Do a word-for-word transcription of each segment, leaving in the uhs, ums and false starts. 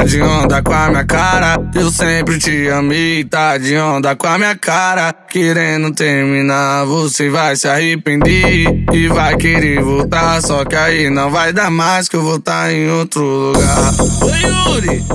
Tá de onda com a minha cara, eu sempre te amei. Tá de onda com a minha cara, querendo terminar, você vai se arrepender e vai querer voltar. Só que aí não vai dar mais, que eu vou tá em outro lugar. Oi, Yuri!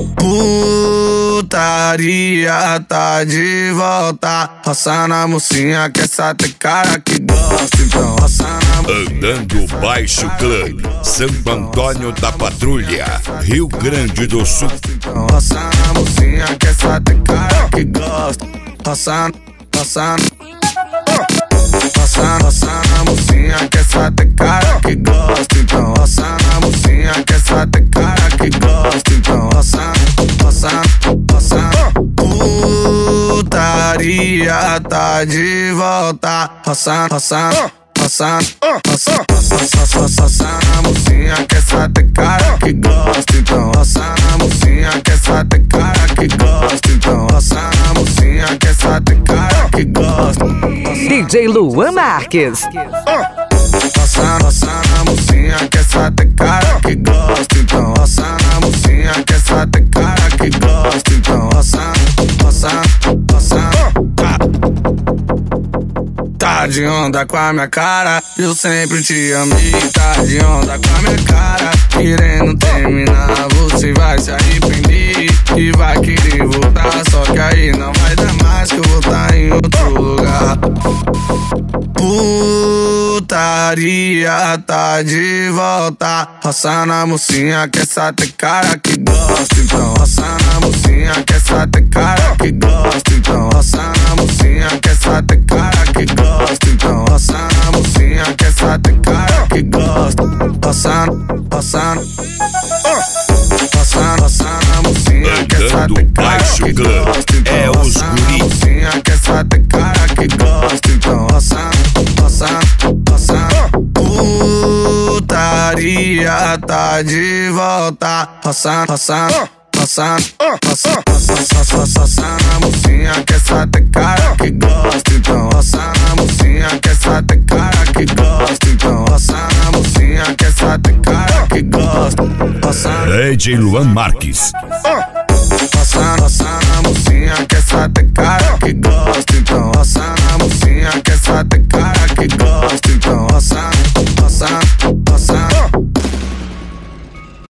Putaria tá de volta, roça na mocinha, que essa tem cara que gosta. Então roça na mocinha. Andando Baixo Club, Santo Antônio da Patrulha, Rio Grande do Sul. Então roça na mocinha, que essa tem cara que gosta. Roça, roça, roça, roça na mocinha, que essa tem cara que gosta. Então roça na mocinha, que essa tem cara que gosta. Então roça, roça, roça. Putaria tá de volta, roça, roça, roça, roça, roça, roça na mocinha, que essa tem cara que gosta. Então roça na mocinha, que essa tem cara que gosta. Então roça na mocinha, que essa tem cara que gosta. D J Luan Marques. Roça, roça na mocinha, que essa tem cara que gosta. Então roça na mocinha, que essa tem cara que gosta. Então roça, roça, roça. Tá de onda com a minha cara, eu sempre te amei. Tá de onda com a minha cara, querendo terminar, você vai se arrepender e vai querer voltar. Só que aí não vai dar mais, que eu vou tá em outro lugar. Putaria tá de volta, roça na mocinha, que essa tem cara que gosta. Então roça na mocinha, que essa tem cara que gosta. Então roça na mocinha, que essa tem cara que gosta. Então roça na mocinha, que essa tem cara que gosta. Roça, roça, roça, roça na mocinha, que essa tem cara que gosta. É Então os roça na guri. mocinha, que essa tem cara que gosta. Então roça, roça, roça. Putaria tá de volta, roça, roça, roça, roça, roça, roça, roça na mocinha, que essa tem cara que gosta. Então roça na mocinha, que essa tem cara que gosta. Então roça na mocinha, que essa tem cara que gosta. Roça. D J Luan Marques.